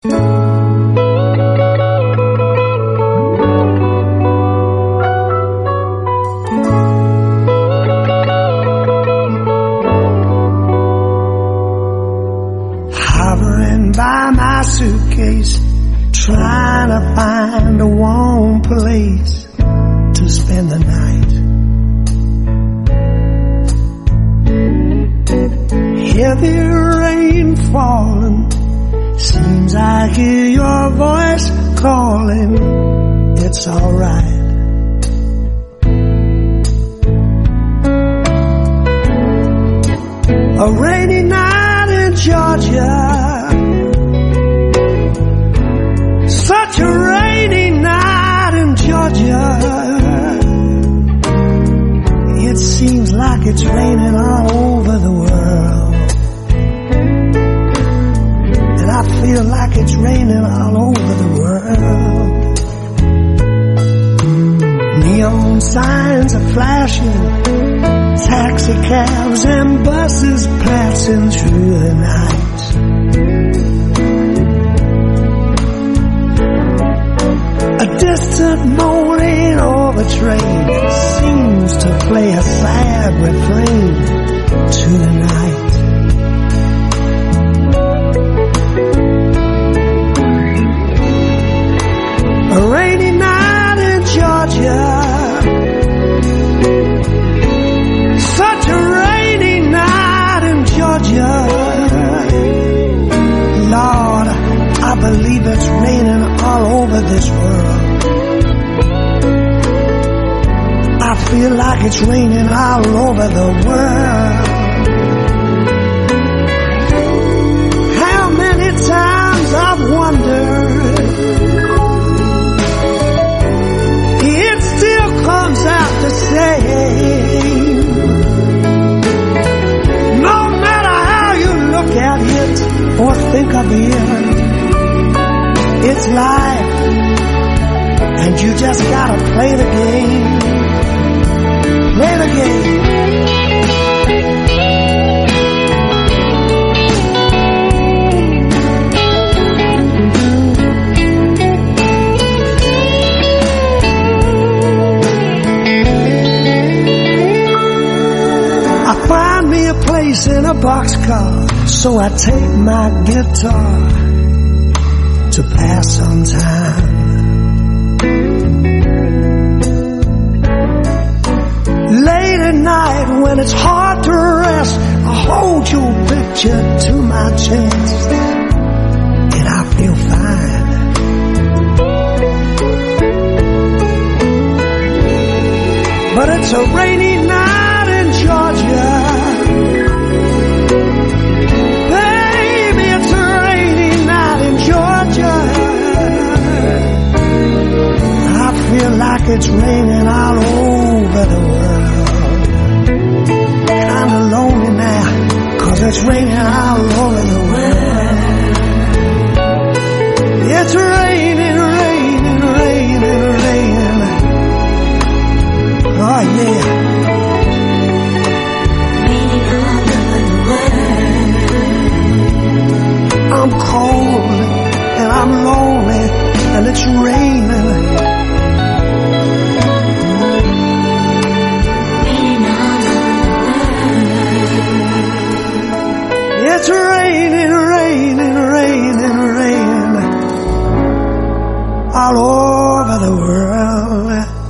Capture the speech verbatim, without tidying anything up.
Hovering by my suitcase, trying to find a warm place to spend the night. Heavy rain falling, seems I hear your voice calling. It's alright. A rainy night in Georgia, such a rainy night in Georgia. It seems like it's raining all over the world, and I feel like it's raining all over the world. Neon signs are flashing, taxi cabs and buses passing through the night. A distant moaning of a train seems to play a sad refrain to the night. A rainy night in Georgia, such a rainy night in Georgia. Lord, I believe it's raining all over this world. I feel like it's raining all over the world. How many times I've wondered, it still comes out the same. No matter how you look at it or think of it, it's life, and you just gotta play the game. Play the game. I find me a place in a boxcar, so I take my guitar to pass some time. Late at night when it's hard to rest, I hold your picture to my chest, and I feel fine. But it's a rainy night in Georgia. Baby, it's a rainy night in Georgia. I feel like it's raining all over the world. Kinda lonely now, 'cause it's raining all over the world. It's raining, raining, raining, raining. Oh yeah. Raining all over the world. I'm cold and I'm lonely and it's raining. It's raining, raining, raining, raining all over the world.